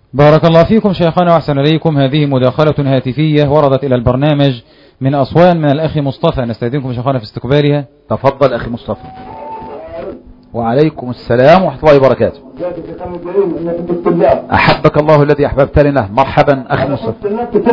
بارك الله فيكم شيخنا وأحسن إليكم. هذه مداخلة هاتفية وردت إلى البرنامج من أسوان من الأخ مصطفى، نستأذنكم شيخنا في استقبالها. تفضل أخي مصطفى. وعليكم السلام ورحمة الله وبركاته. أحبك الله الذي أحببت لنا. مرحبا أخي مصطفى.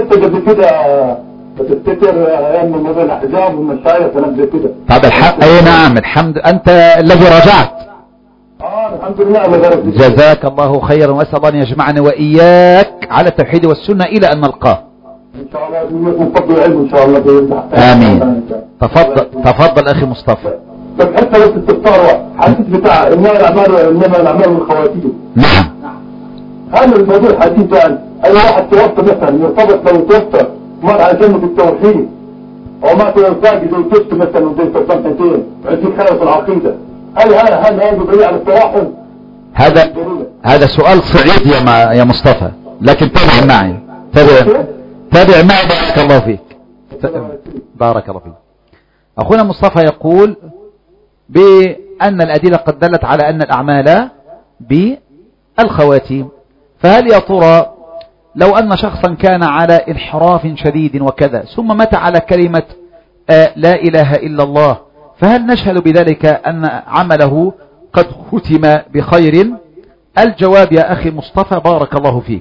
بتفتكر ايام موضوع الاحزاب والمشايخ ونفس زي كده. طب الحق اي نعم، الحمد انت الذي رجعت. الحمد لله. جزاك الله خيرا، واسال الله ان يجمعنا واياك على التوحيد والسنه الى ان نلقاه ان شاء الله. من فضل العلم ان شاء الله. امين. تفضل اخي مصطفى. بس حتى بس التفطار حديث بتاع انما الاعمال والخواتيم. نعم. هذا الموضوع الحديث عن اي واحد توفى مثلا يرتبط لو توفى مات على كلمة التوحيد او مات الزاجي زي كشت مثلا وزي صدام حسين وعندي خلل في العقيدة، هل هذا دليل على التوحد؟ هذا سؤال صعيد يا مصطفى، لكن تابع معي. تابع معي. بارك الله فيك. بارك الله فيك. اخونا مصطفى يقول بأن الأدلة قد دلت على أن الأعمال بالخواتيم، فهل يا ترى لو أن شخصا كان على انحراف شديد وكذا ثم مات على كلمة لا إله إلا الله، فهل نشهد بذلك أن عمله قد ختم بخير؟ الجواب يا أخي مصطفى بارك الله فيك،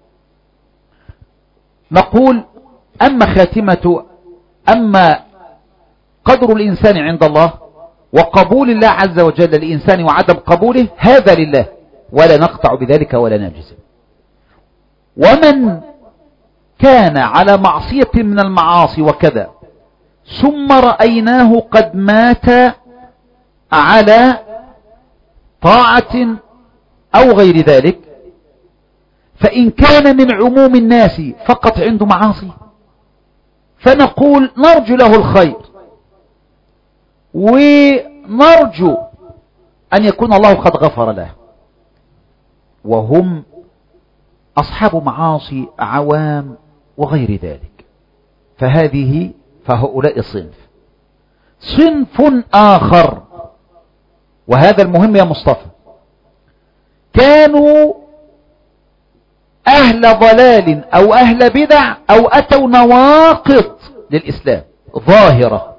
نقول أما قدر الإنسان عند الله وقبول الله عز وجل للإنسان وعدم قبوله هذا لله، ولا نقطع بذلك ولا نجزم. ومن كان على معصية من المعاصي وكذا ثم رأيناه قد مات على طاعة أو غير ذلك، فإن كان من عموم الناس فقط عنده معاصي فنقول نرجو له الخير، ونرجو أن يكون الله قد غفر له، وهم أصحاب معاصي عوام وغير ذلك. فهؤلاء صنف آخر، وهذا المهم يا مصطفى، كانوا أهل ضلال أو أهل بدع أو أتوا نواقض للإسلام ظاهرة،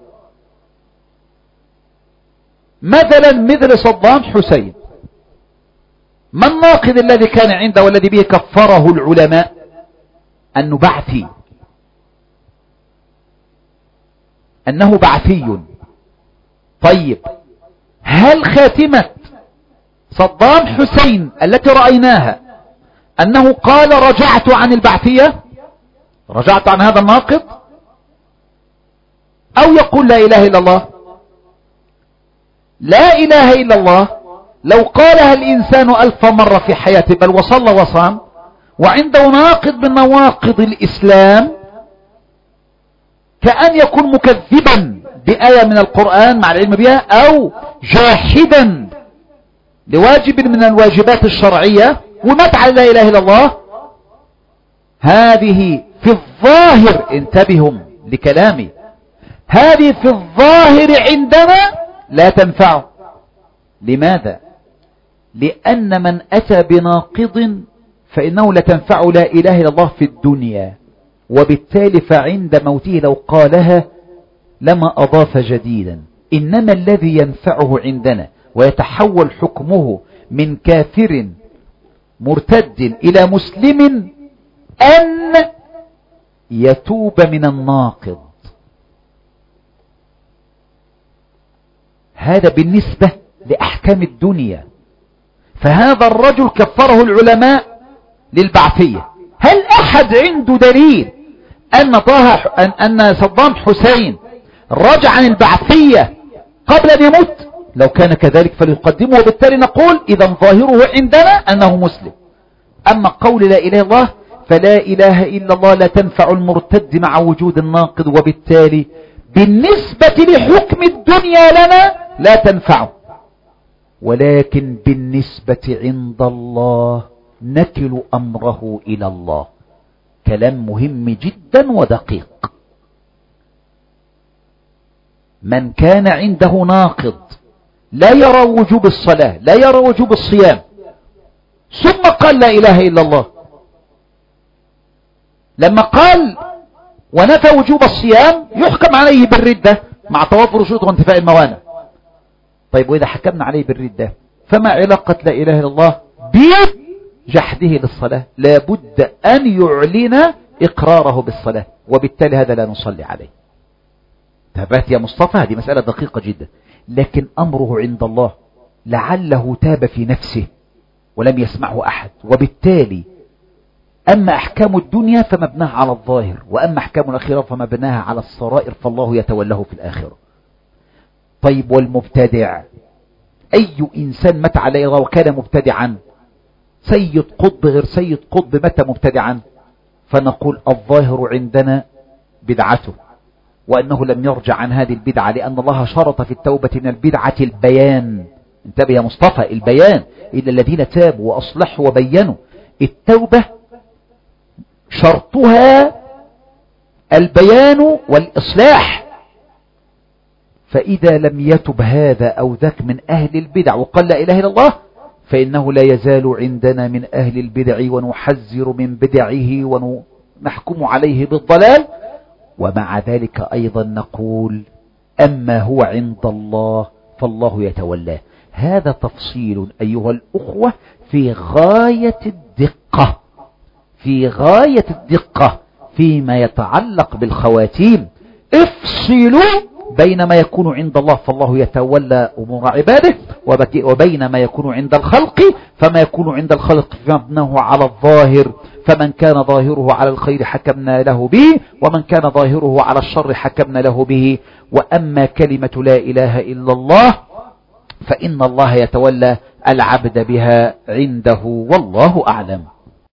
مثلا مثل صدام حسين. ما الناقض الذي كان عنده والذي به كفره العلماء؟ أنه بعثي. طيب هل خاتمة صدام حسين التي رأيناها أنه قال رجعت عن البعثية، رجعت عن هذا الناقض، أو يقول لا إله إلا الله؟ لا إله إلا الله لو قالها الإنسان 1000 مرة في حياته بل وصلى وصام وعنده ناقض من نواقض الإسلام، كأن يكون مكذبا بآية من القرآن مع العلم بها، أو جاحدا لواجب من الواجبات الشرعية ومات على لا إله إلا الله. هذه في الظاهر، انتبهوا لكلامي، هذه في الظاهر عندنا لا تنفع. لماذا؟ لأن من أتى بناقض فإنه لا تنفع لا إله إلا الله في الدنيا، وبالتالي فعند موته لو قالها لما أضاف جديدا. إنما الذي ينفعه عندنا ويتحول حكمه من كافر مرتد إلى مسلم أن يتوب من الناقض. هذا بالنسبة لأحكام الدنيا. فهذا الرجل كفره العلماء للبعثية. هل أحد عنده دليل أن صدام حسين رجع عن البعثية قبل أن يموت؟ لو كان كذلك فليقدمه، وبالتالي نقول إذا ظاهره عندنا أنه مسلم. أما قول لا إله إلا الله فلا إله إلا الله لا تنفع المرتد مع وجود الناقض، وبالتالي بالنسبة لحكم الدنيا لنا لا تنفع، ولكن بالنسبة عند الله نكل أمره إلى الله. كلام مهم جدا ودقيق. من كان عنده ناقض لا يرى وجوب الصلاة، لا يرى وجوب الصيام، ثم قال لا إله إلا الله، لما قال ونفى وجوب الصيام يحكم عليه بالردة مع توافر الشروط وانتفاء الموانع. طيب وإذا حكمنا عليه بالردة فما علاقة لا إله إلا الله بجحده للصلاة؟ لابد أن يعلن إقراره بالصلاة، وبالتالي هذا لا نصلي عليه. تابعت يا مصطفى؟ هذه مسألة دقيقة جدا، لكن أمره عند الله، لعله تاب في نفسه ولم يسمعه أحد، وبالتالي أما أحكام الدنيا فمبناها على الظاهر، وأما أحكام الآخرة فمبناها على السرائر، فالله يتوله في الآخرة. طيب والمبتدع، أي إنسان مات على الله وكان مبتدعا، سيد قطب غير سيد قطب مات مبتدعا، فنقول الظاهر عندنا بدعته، وأنه لم يرجع عن هذه البدعة، لأن الله شرط في التوبة من البدعة البيان. انتبه يا مصطفى، البيان، إلا الذين تابوا وأصلحوا وبينوا. التوبة شرطها البيان والإصلاح، فإذا لم يتب هذا أو ذاك من أهل البدع وقال لا إله إلا الله، فإنه لا يزال عندنا من أهل البدع، ونحذر من بدعه ونحكم عليه بالضلال. ومع ذلك أيضا نقول أما هو عند الله فالله يتولاه. هذا تفصيل أيها الأخوة في غاية الدقة، في غاية الدقة فيما يتعلق بالخواتيم. افصلوا بين ما يكون عند الله فالله يتولى أمور عباده، وبين ما يكون عند الخلق، فما يكون عند الخلق مبناه على الظاهر، فمن كان ظاهره على الخير حكمنا له به، ومن كان ظاهره على الشر حكمنا له به. وأما كلمة لا إله إلا الله فإن الله يتولى العبد بها عنده، والله أعلم.